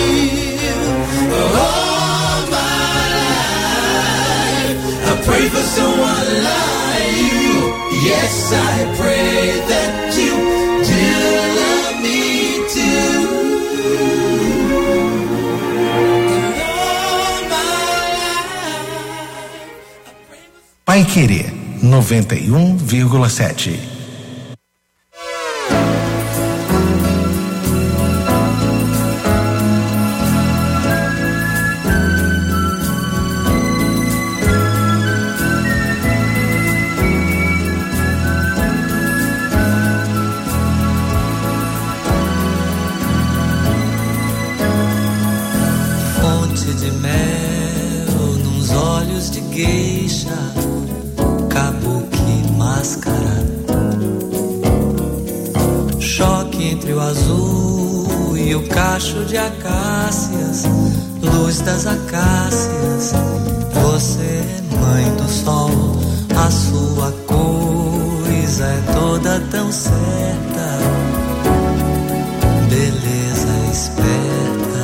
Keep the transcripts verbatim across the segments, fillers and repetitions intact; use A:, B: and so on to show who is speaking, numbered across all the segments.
A: All my life I pray for someone like you. Yes, I pray that you do love me too.
B: Paiquerê noventa e um vírgula sete.
C: Fonte de mel nos olhos de geisha, kabuki máscara, choque entre o azul e o cacho de acácias, luz das acácias. Você é mãe do sol, a sua coisa é toda tão certa, beleza esperta.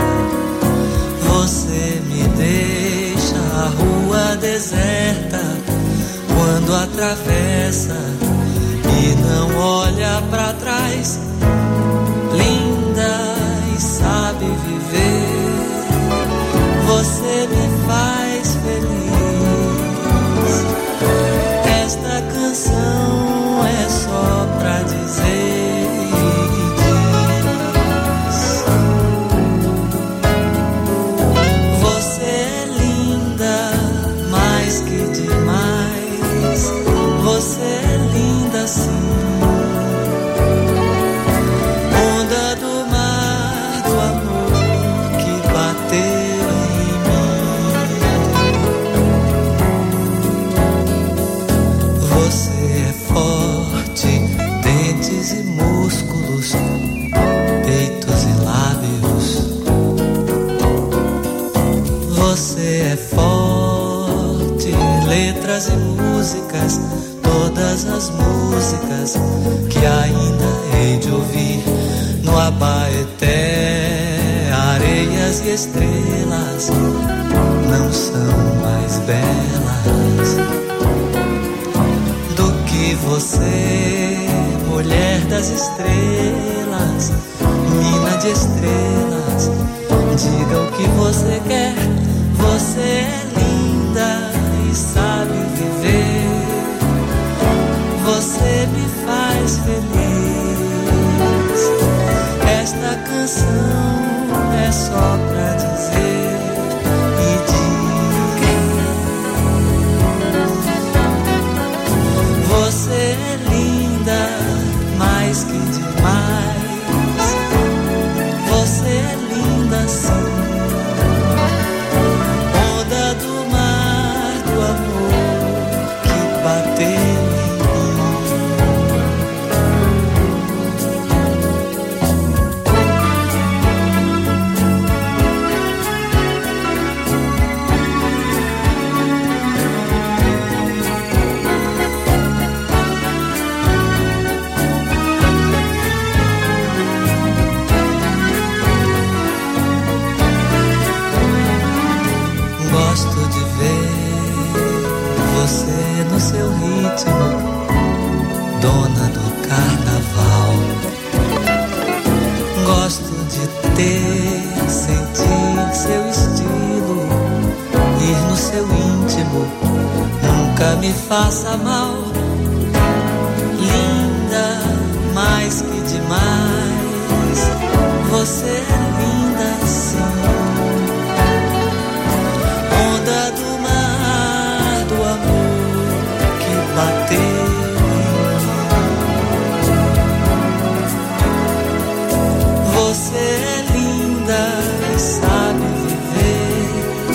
C: Você me deixa a rua deserta quando atravessa e não olha pra trás. Linda e sabe viver, você me faz feliz. Esta canção é só pra dizer e diz: você é linda, mais que demais. Você é linda sim. Onda do mar do amor que bateu em mim. Você é forte, dentes e músculos, peitos e lábios. Você é forte, letras e músicas, todas as músicas que ainda hei de ouvir no Abaeté. Areias e estrelas não são mais belas do que você, mulher das estrelas, mina de estrelas. Diga o que você quer, você é linda e sabe viver. Você me faz feliz. Esta canção é só pra dizer e diz: você é linda, mais que demais. Você é linda sim. Onda do mar do amor que bateu. Gosto de ver você no seu ritmo, dona do carnaval. Gosto de ter, sentir seu estilo, ir no seu íntimo, nunca me faça mal. Linda, mais que demais. Você é linda sim. Onda do mar do amor que bateu em mim. Você é linda e sabe viver.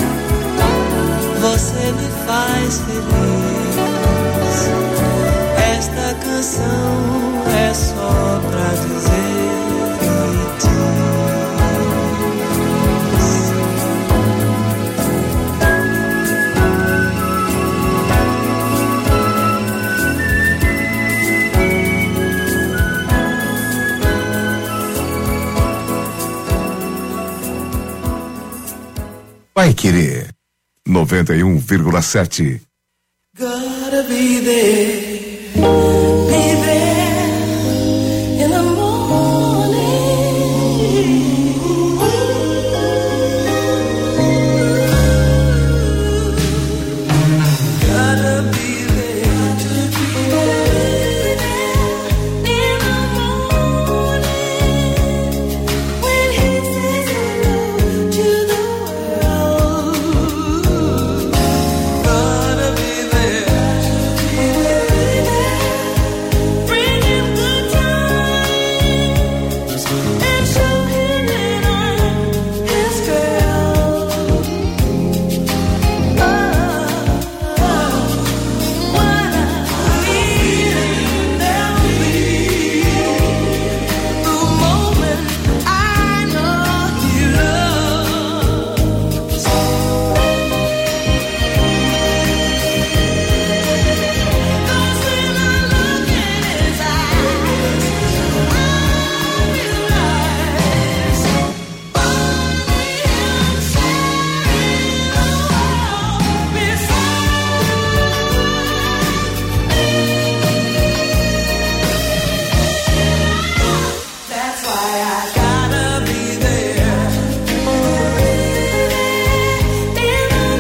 C: Você me faz feliz. Esta canção é só pra dizer e
D: Paiquerê noventa e um vírgula sete.
A: Gotta be there, be there in the morning. Gotta be there, to be there in the morning when he says hello to the world. Gotta be there. Bring him good times and show him that I'm his girl. Oh, oh, what I need, there'll be the moment I know he loves. Cause when I look in his eyes, I realize only him sharing the world beside me. That's why I gotta be there in the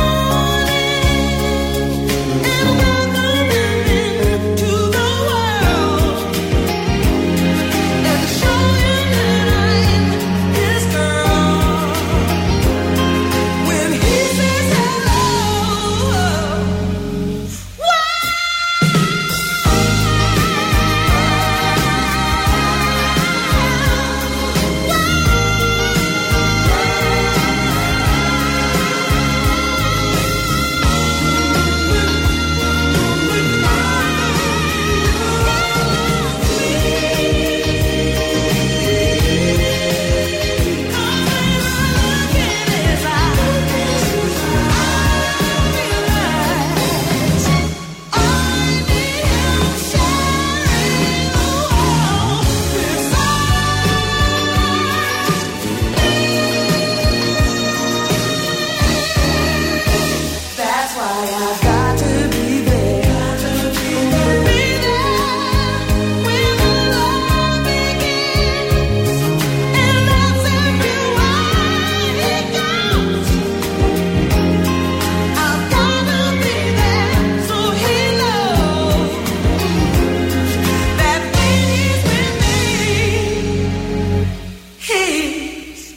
A: morning and welcome him into the world and show him that I'm his girl. When he says hello, that's why I've got to be there. Be there when the love begins, and that's everywhere he goes. I've gotta be there so he knows that when he's with me, he's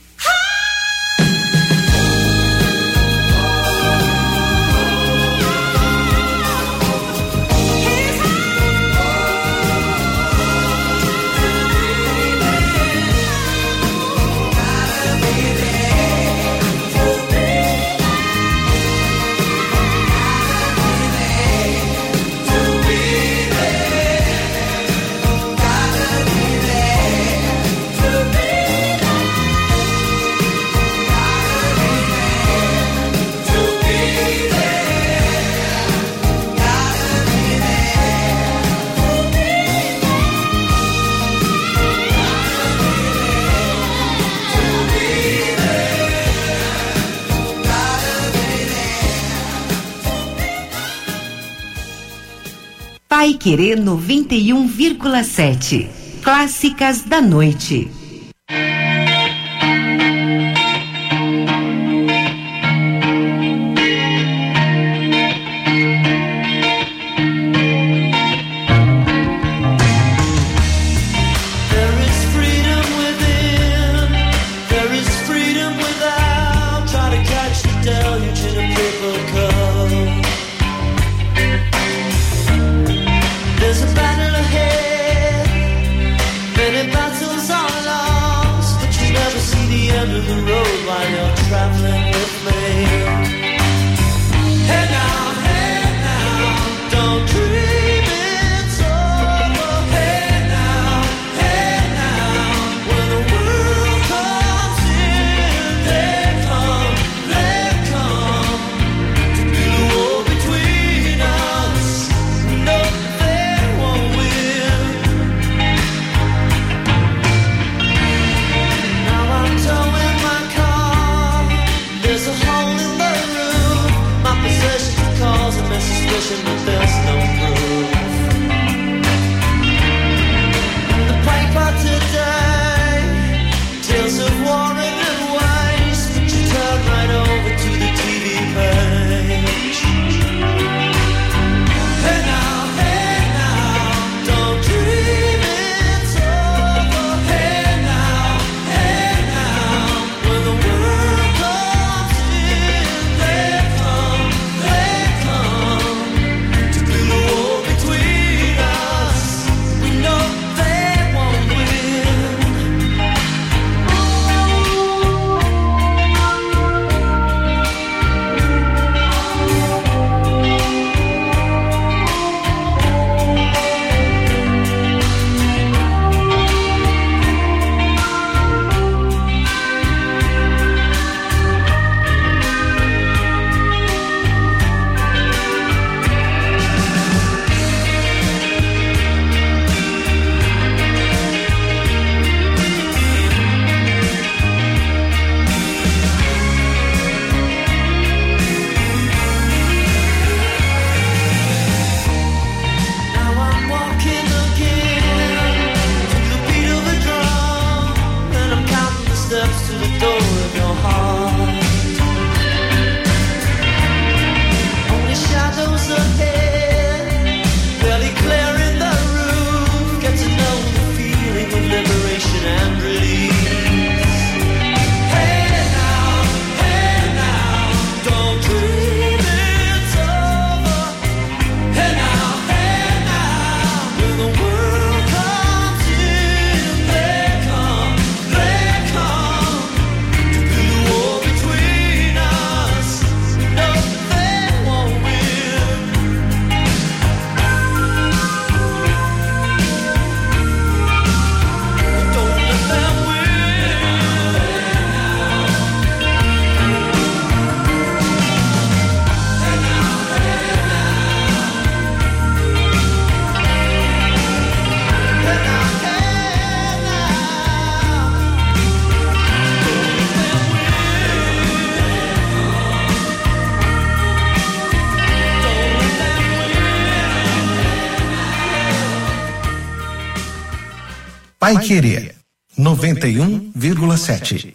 E: Paiquerê noventa e um vírgula sete. Clássicas da noite.
A: There is freedom within, there is freedom without. Try to catch the deluge in a paper cup. There's a battle ahead, many battles are lost, but you never see the end of the road while you're traveling with me. Hey now, hey now, don't dream it's over. Hey now, hey now, when the world comes in, they come, they come to do the war between us. No, they won't win. Now I'm towing my car warring and waste, you turn right over to the T V page. Hey now, hey now, don't dream it's over. Hey now, hey now, when the world comes in, they come, they come to build a wall between us. We know they won't win. Now I'm walking again to the beat of a drum, and I'm counting the steps to the door of your heart. Only shadows ahead, barely clearing the roof. Get to know the feeling of liberation and release. Hey now, hey now, don't dream it's over. Hey now, hey now, when the world comes in, they come, they come to build a wall between us. No, they won't win. Don't let them
B: Pai Querer noventa e um vírgula sete.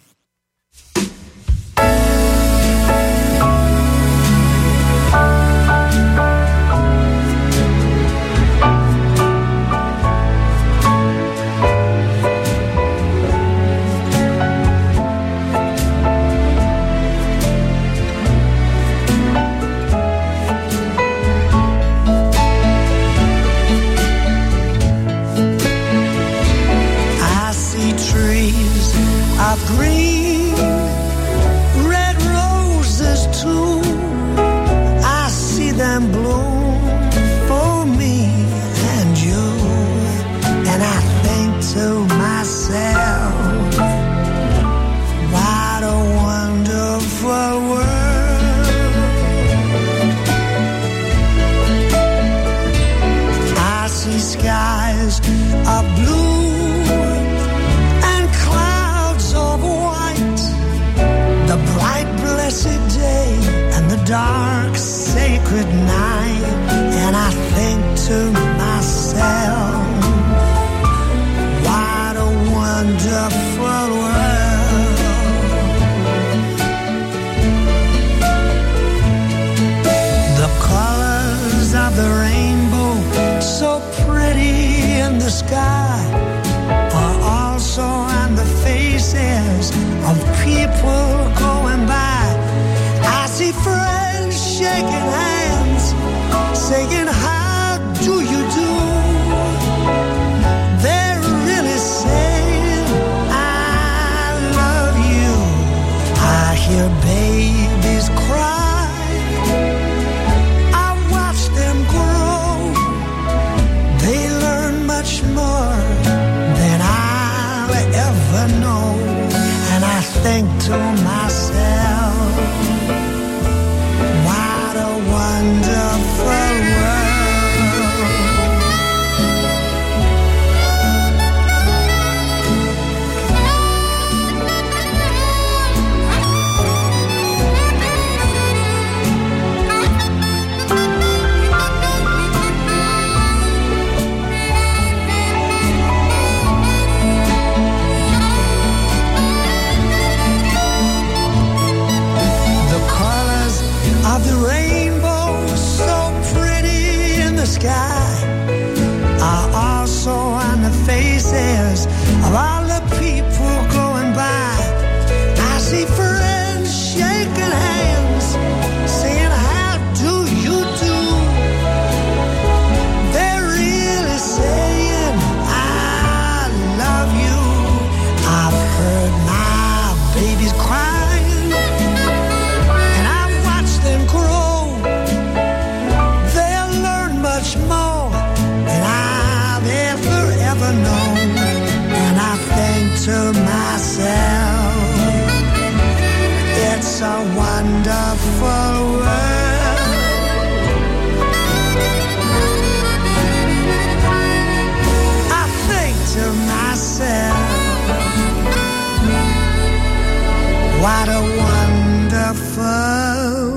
C: I see trees of green, red roses too. I see them bloom for me and you, and I think to myself, what a wonderful world. I see skies of blue and clouds of white, the bright blessed day and the dark sacred night, and I think to myself, what a wonderful world. The colors of the rainbow, so pretty in the sky, are also on the faces of people going by. I see friends shaking hands, saying, how do you do? They're really saying, I love you. I hear babies cry, I watch them grow. They learn much more than I'll ever know. And I think to myself, what a wonderful world.
F: babies crying, and I've watched them grow. They'll learn much more than I've ever, ever known. And I think to myself, it's a wonderful world. I think to myself, what a wonderful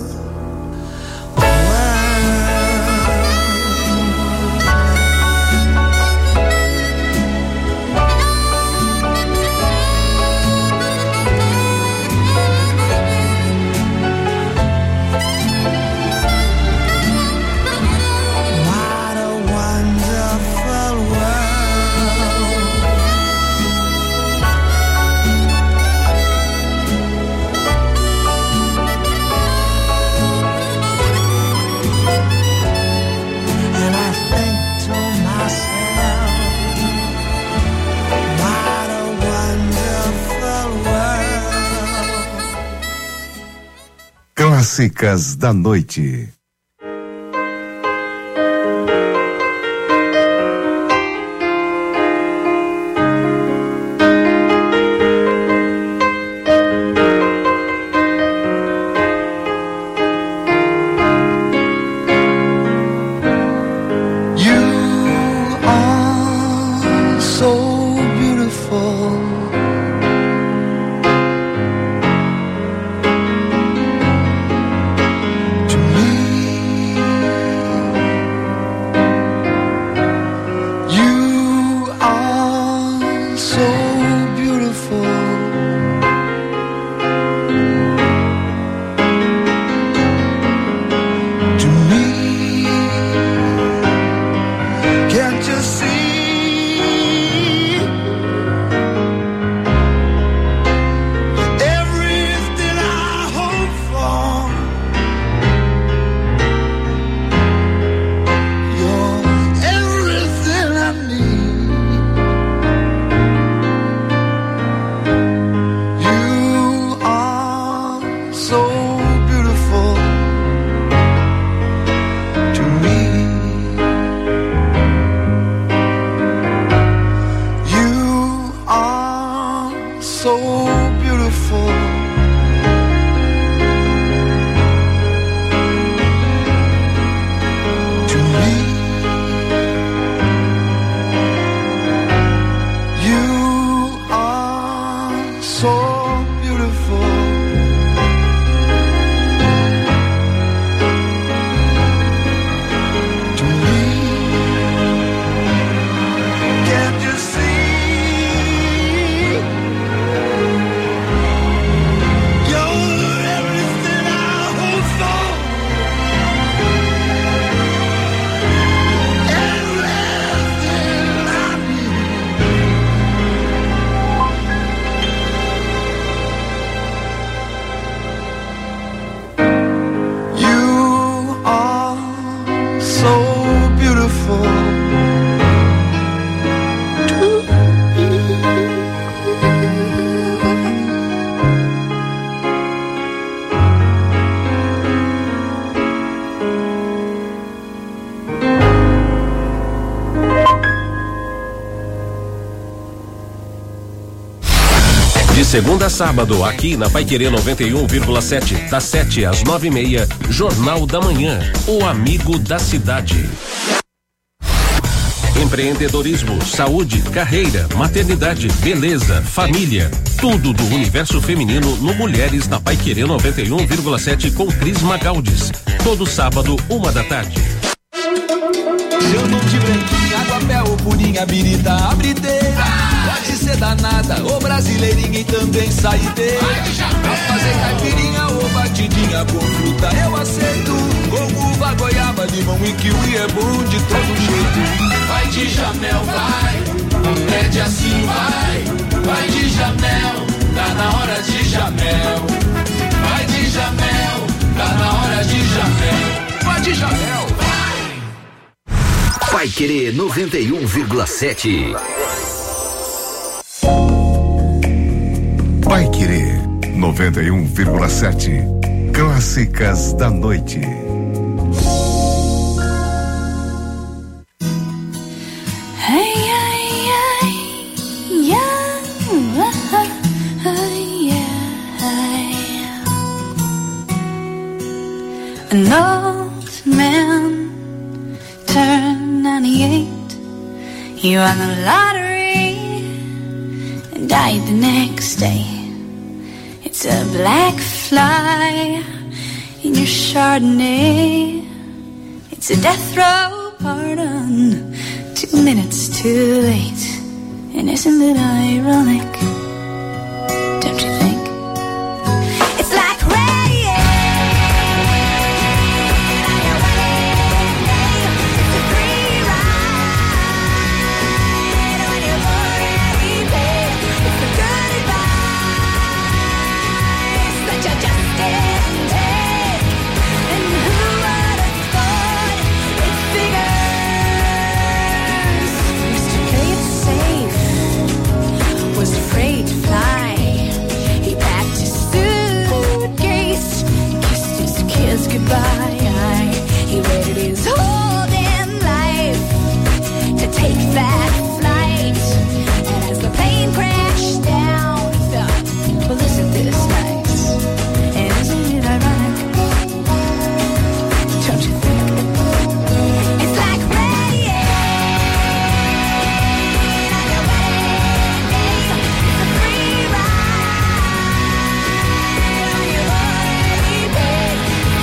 D: Clássicas da noite.
G: Segunda a sábado, aqui na Paiquerê noventa e um vírgula sete, das sete às nove e meia, Jornal da Manhã, o amigo da cidade. Empreendedorismo, saúde, carreira, maternidade, beleza, família, tudo do universo feminino no Mulheres na Paiquerê noventa e um vírgula sete com Cris Magaldes. Todo sábado, uma da tarde.
H: Chamam de branquinha, aguapé ou purinha, birita, abrideira. Pode ser danada ou brasileirinha e também saideira. Pra fazer caipirinha ou batidinha com fruta eu aceito. Com uva, goiaba, limão e kiwi é bom de todo jeito. Vai de Jamel, vai, pede assim, vai. Vai de Jamel, tá na hora de Jamel. Vai de Jamel, tá na hora de Jamel. Vai de Jamel, vai.
I: Paiquerê noventa e um vírgula sete.
D: Paiquerê noventa e um vírgula sete. Clássicas da Noite.
J: An old man turned ninety-eight. He won the lottery and died the next day. It's a black fly in your Chardonnay. It's a death row pardon, two minutes too late. And isn't it ironic? Don't you think? It's like rain. Goodbye. He waited his whole damn life to take that flight. And as the plane crashed down, he thought, well, isn't this nice? And isn't it ironic? Don't you think? It's like rain on your wedding day. It's a free ride on your already paid.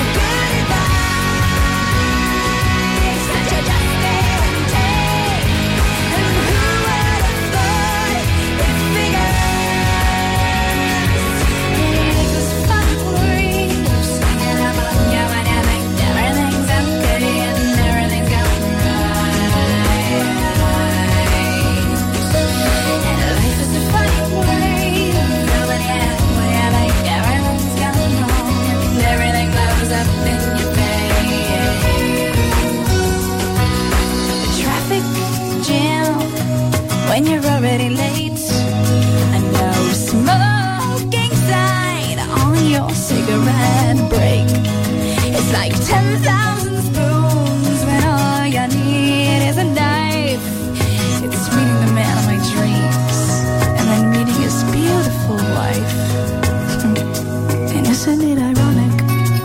J: When you're already late, I know smoking sign on your cigarette break. It's like ten thousand spoons when all you need is a knife. It's meeting the man of my dreams and then meeting his beautiful wife. And isn't it ironic?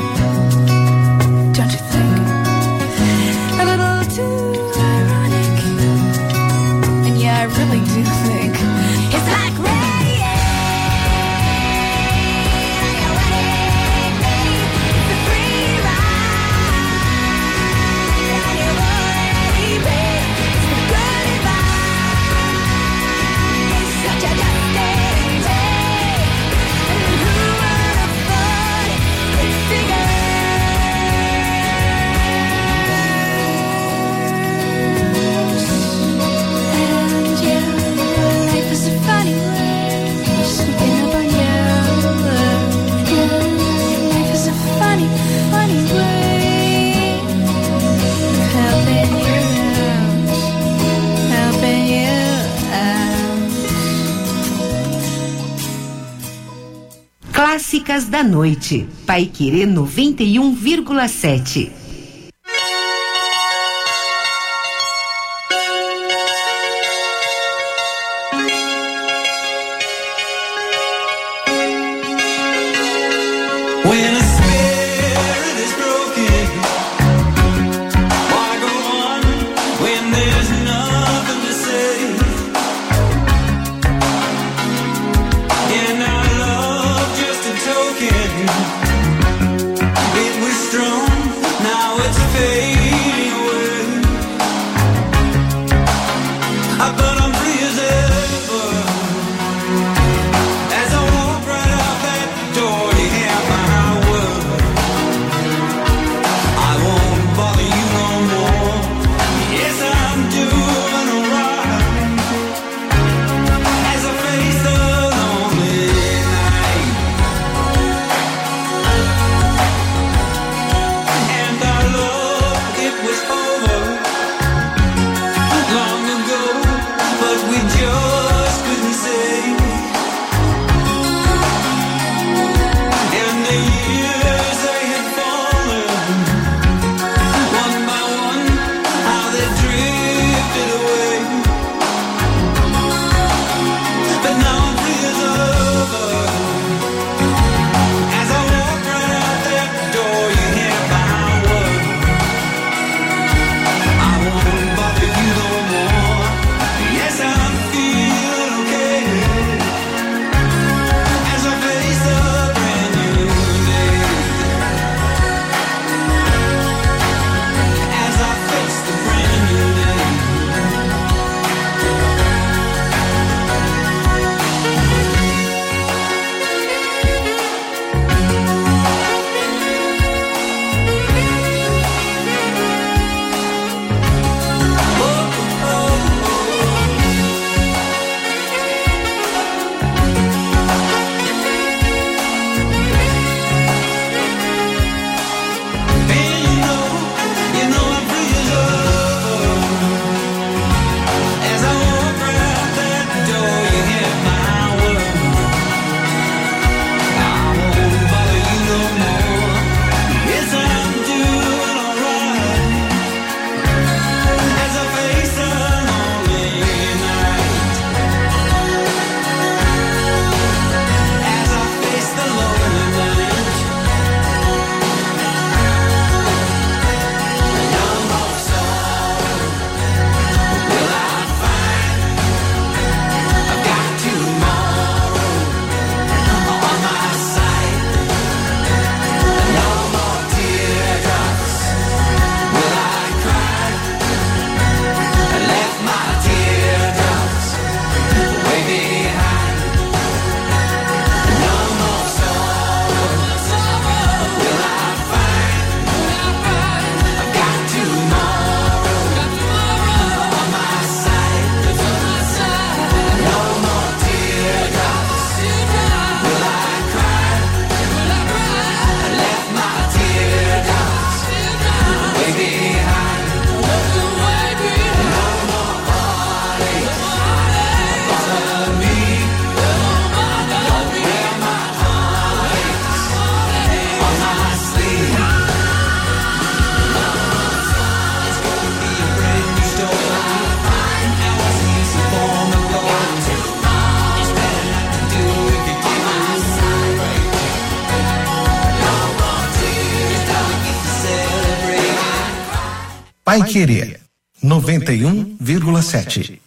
J: Don't you think? A little too ironic. And yeah, I really do think it's like rain.
E: Clássicas da Noite, Paiquerê noventa e um vírgula sete.
B: Paiquerê noventa e um vírgula sete.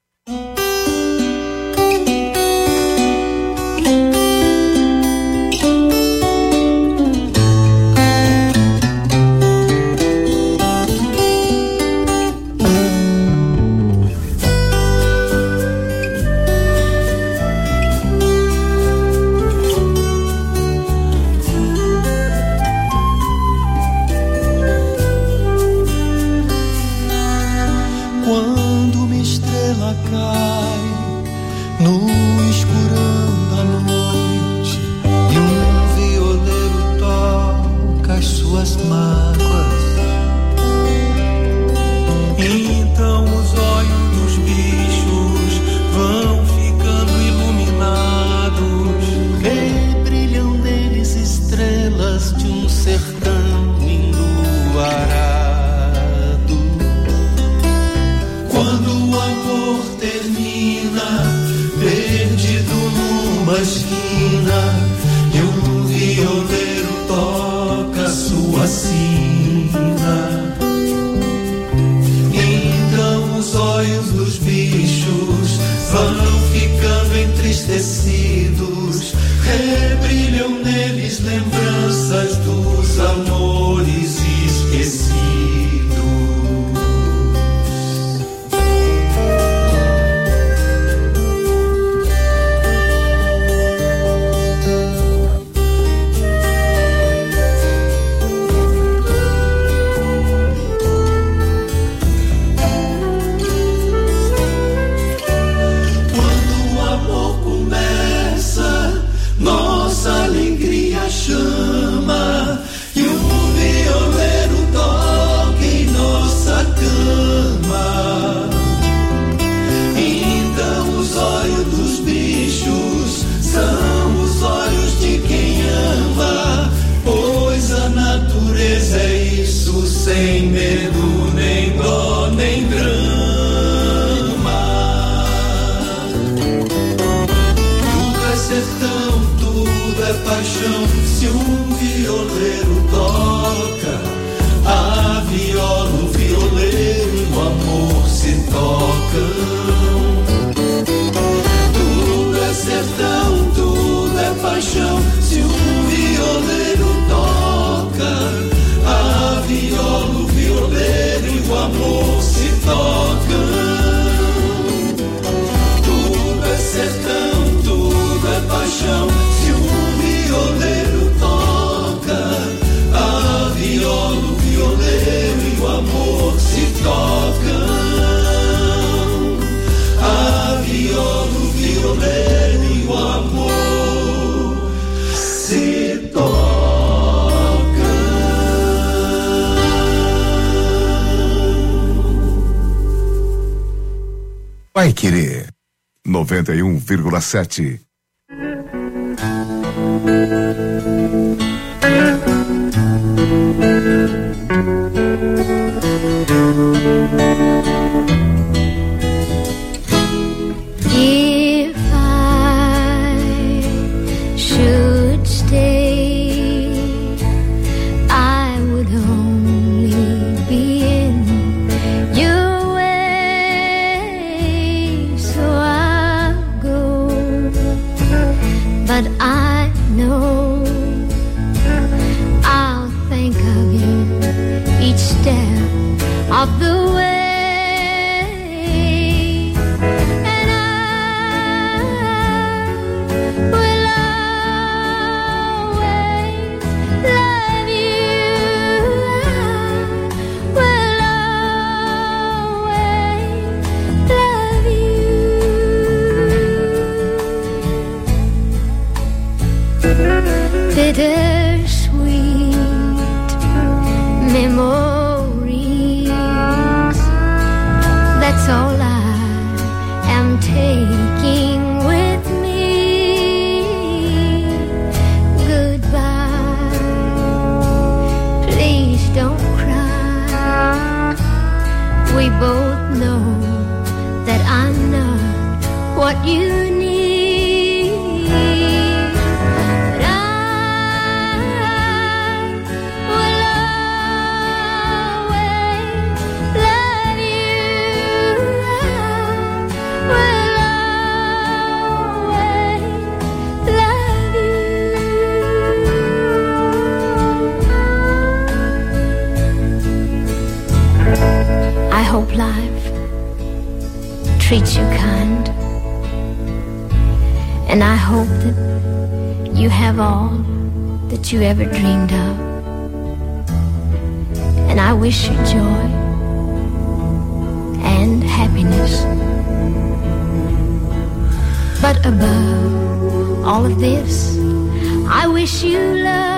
D: Paiquerê noventa e um vírgula sete.
J: If I should stay, I would only be in your way, so I'll go. But I know I'll think of you each step of the way. Bittersweet memories, that's all I am taking with me. Goodbye, please don't cry. We both know that I'm not what you need. treats you kind. And I hope that you have all that you ever dreamed of. And I wish you joy and happiness. But above all of this, I wish you love.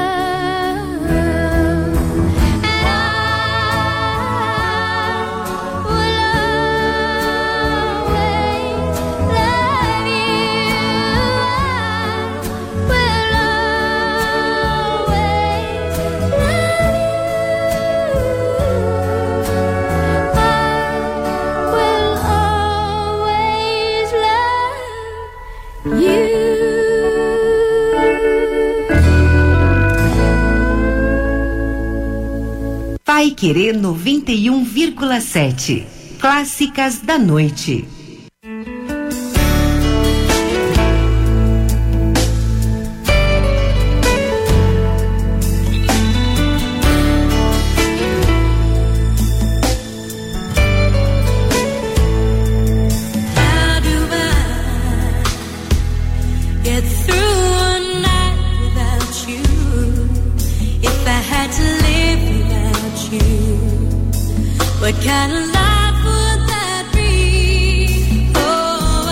E: Paiquerê noventa e um vírgula sete. Clássicas da noite.
K: What kind of life would that be? Oh,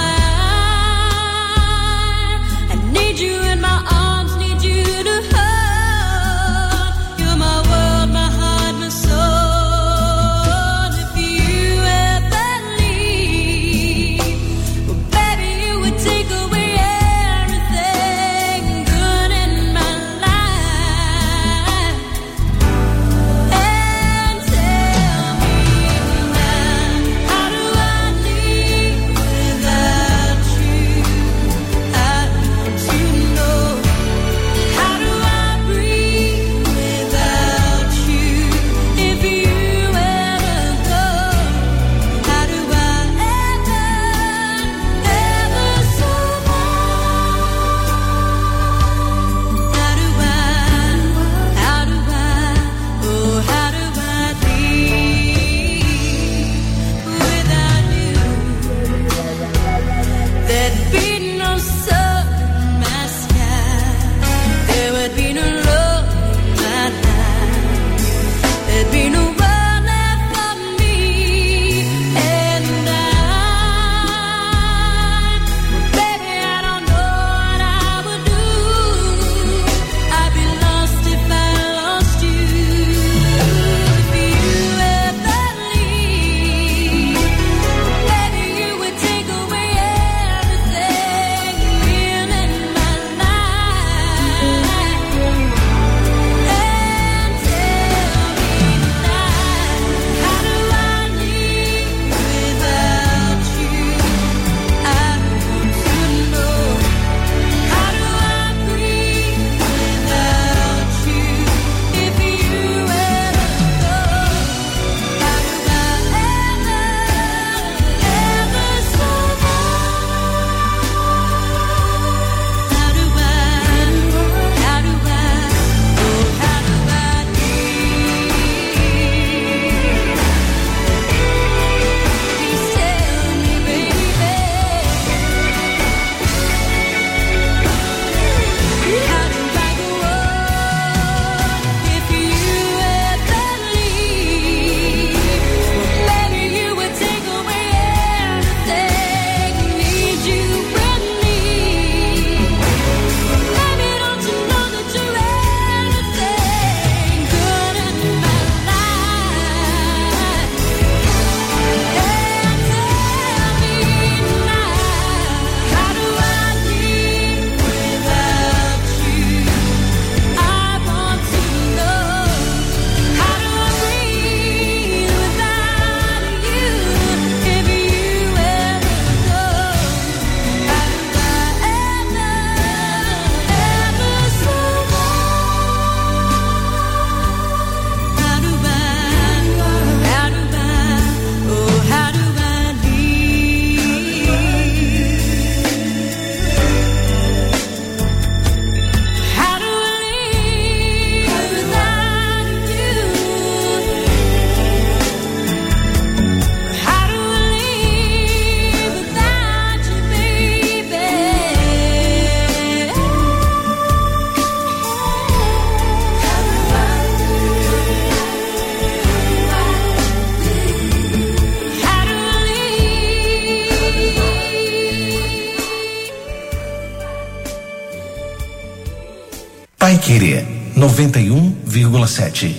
K: I, I need you in my arms, need you to hold. You're my world, my heart, my soul. If you ever leave, well, baby, you would take away everything good in my life. And tell me
B: Paiquerê noventa e um vírgula sete.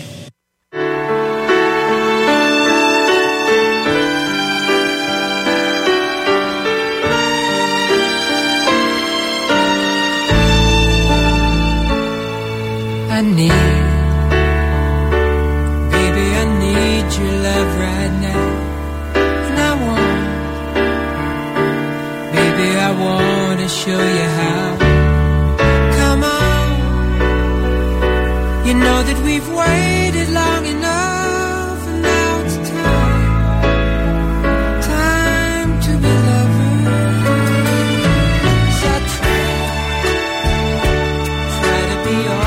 C: I need, baby, I need your love right now. And I want, baby, I want to show you how. Come on, you know that we've waited long enough, and now it's time, time to be lovers. So I try, try to be all.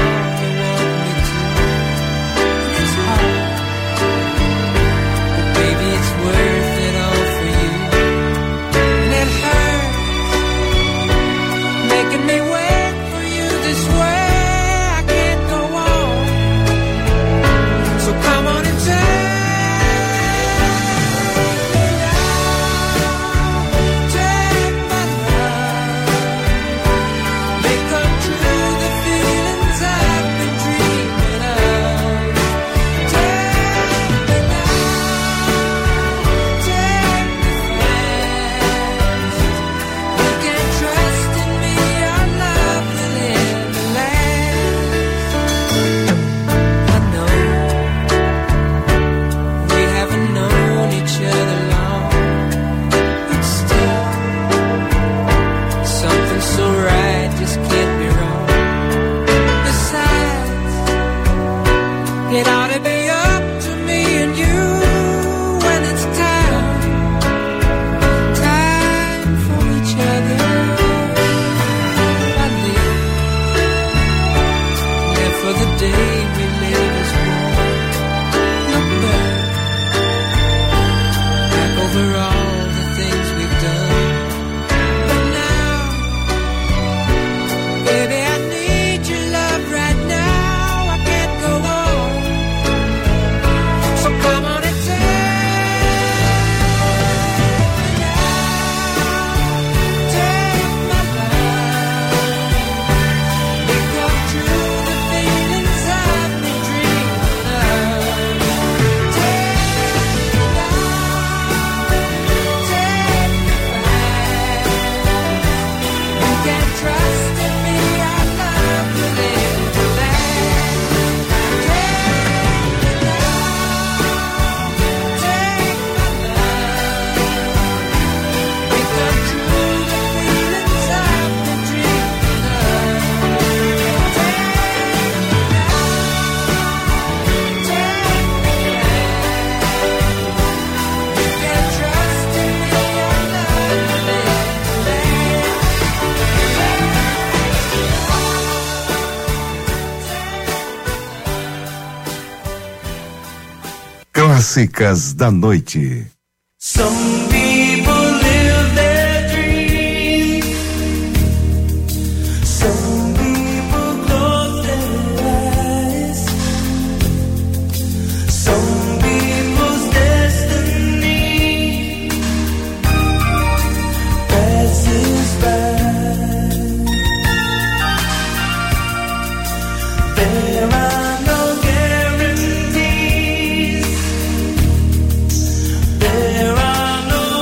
C: Me wait for you this way, I can't go on. So come on and take me now, take my love, make come true the feelings I've been dreaming of. Take me now, take me fast. You can trust in me. It ought to be up to me and you when it's time, time for each other. I live, live for the day we live as one. Look back, back over all the things we've done. But now, baby, I need your love right now. Come on and take me now, take my love, make come true the feelings I've been dreaming of. Take me now, take me back. You can trust in me, I love to live to last. Take me now.
D: Clássicas da noite.
A: Some people live their dreams. Some people close their eyes. Some people's destiny passes by. There are no guarantees. There are no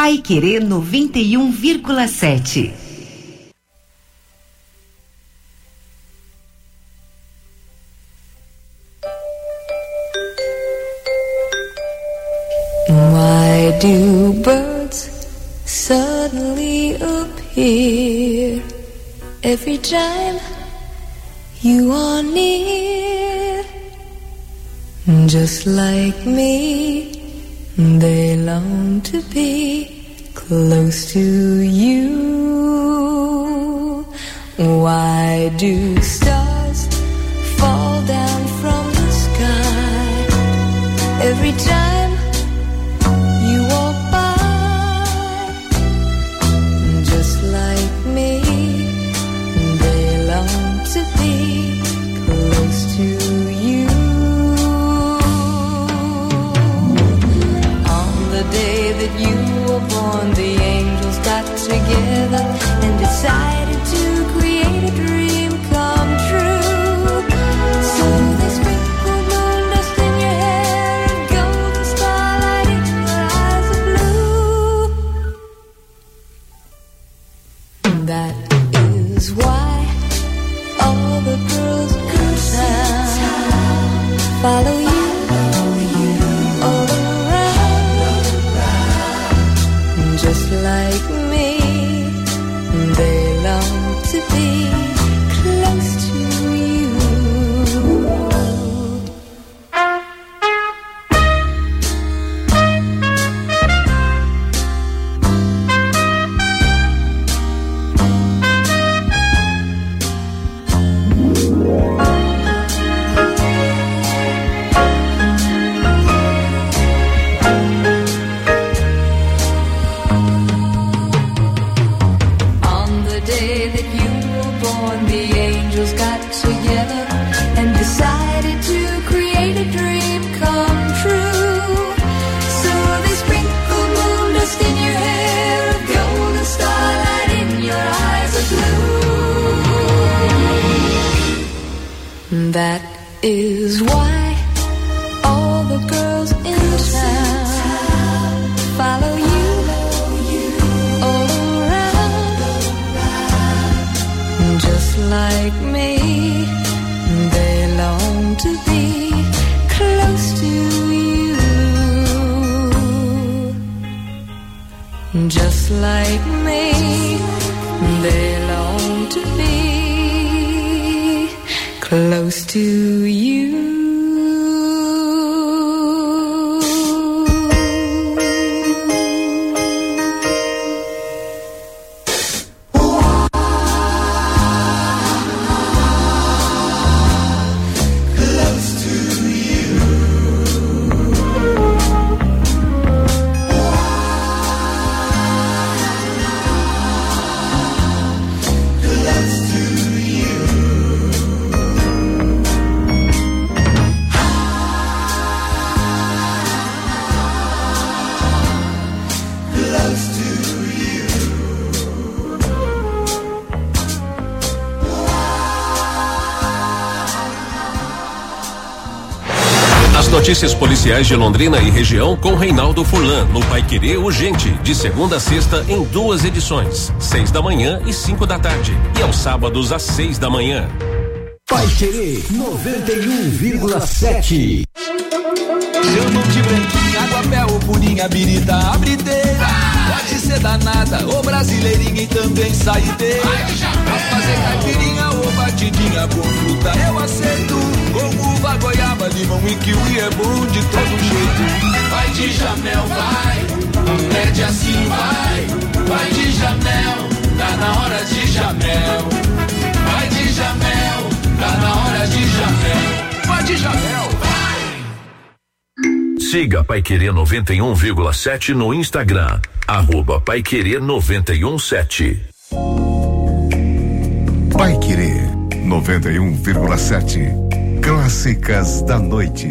E: Paiquerê noventa e um vírgula sete.
C: Why do birds suddenly appear every time you are near? Just like me, they long to be close to you. Why do stars fall down from the sky every time you walk by? Just like me, they long to be close to you. On the day that you were born, the angels got together and decided to create a dream come true. So they sprinkled moon dust in your hair and golden starlight in your eyes of blue. That is why all the girls in town follow you all around. Just like me, they long to be close to you. On the day that you were born, the angels got together and decided to create a dream come true. So they sprinkled moon dust in your hair, a golden starlight in your eyes of blue. That is why all the girls in town follow you all around. Just like me, they long to be close to you. Just like me, they long to be close to you.
G: As notícias policiais de Londrina e região com Reinaldo Furlan, no Paiquerê Urgente, de segunda a sexta em duas edições, seis da manhã e cinco da tarde, e aos sábados às seis da manhã.
L: Paiquerê noventa e um vírgula sete.
H: Chamam de branquinha, aguapé ou purinha, birita, abriteira. Pode ser danada, ou brasileirinha e também saideira. Pra fazer caipirinha ou batidinha com fruta eu aceito. Com uva, goiaba, limão e kiwi é bom de todo jeito. Vai de Jamel, vai, pede assim, vai. Vai de Jamel, tá na hora de Jamel. Vai de Jamel, tá na hora de Jamel. Vai de Jamel, vai.
M: Siga Paiquerê noventa e um vírgula sete no Instagram, arroba Paiquerê noventa e um sete.
D: Paiquerê noventa e um vírgula sete. Clássicas da noite.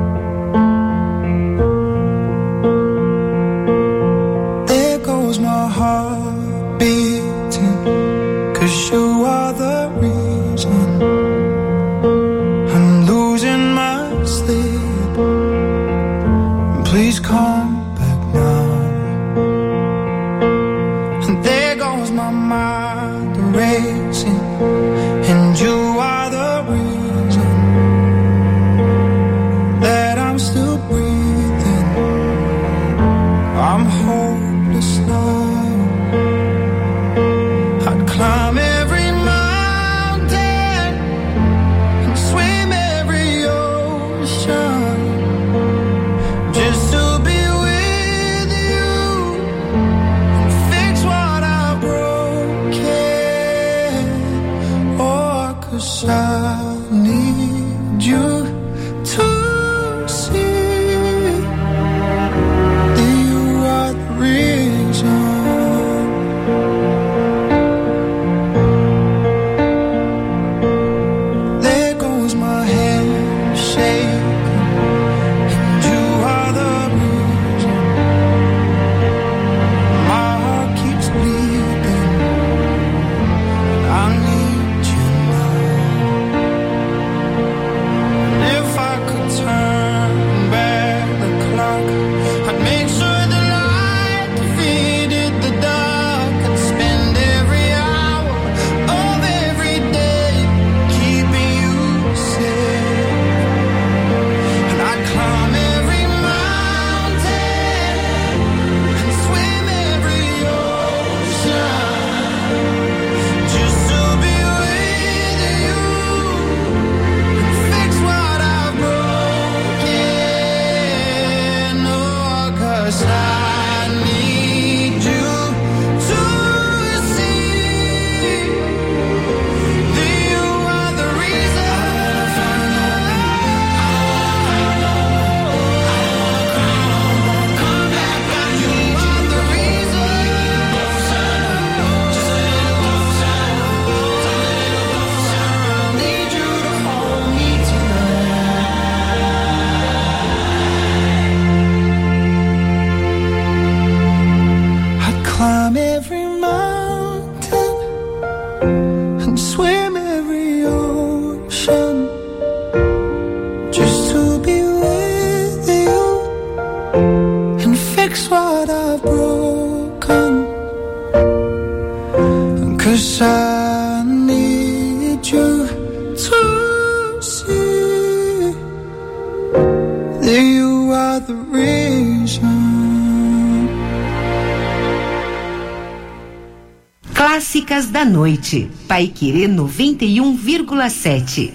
F: There goes my the reason.
E: Clássicas da Noite, Paiquerê noventa e um vírgula sete.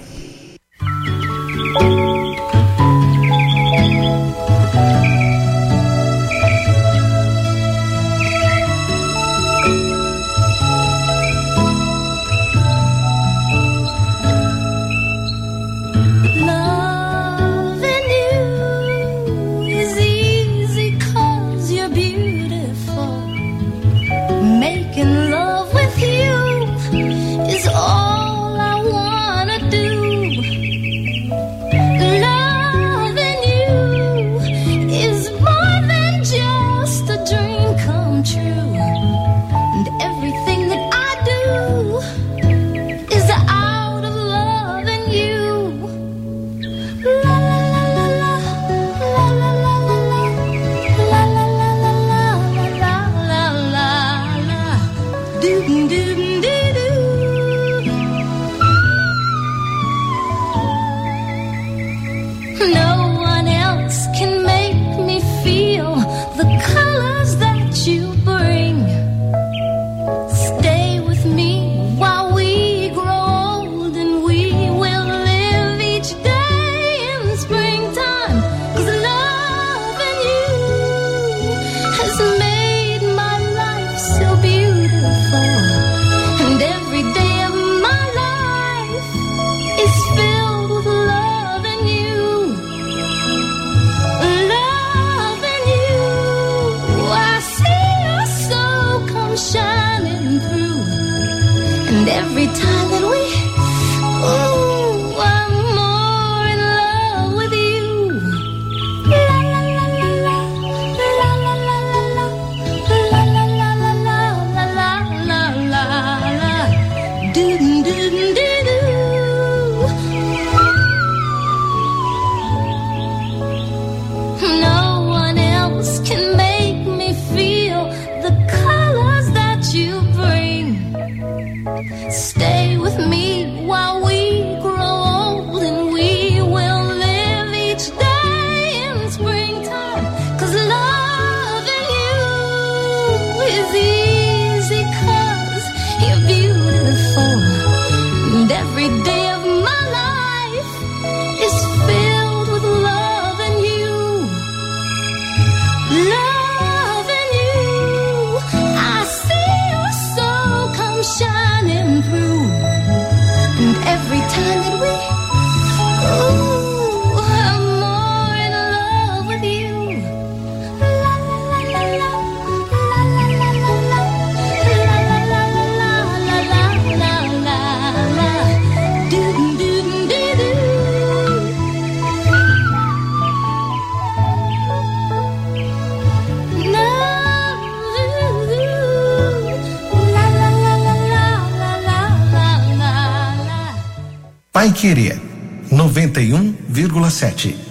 B: Paiquerê noventa e um vírgula sete.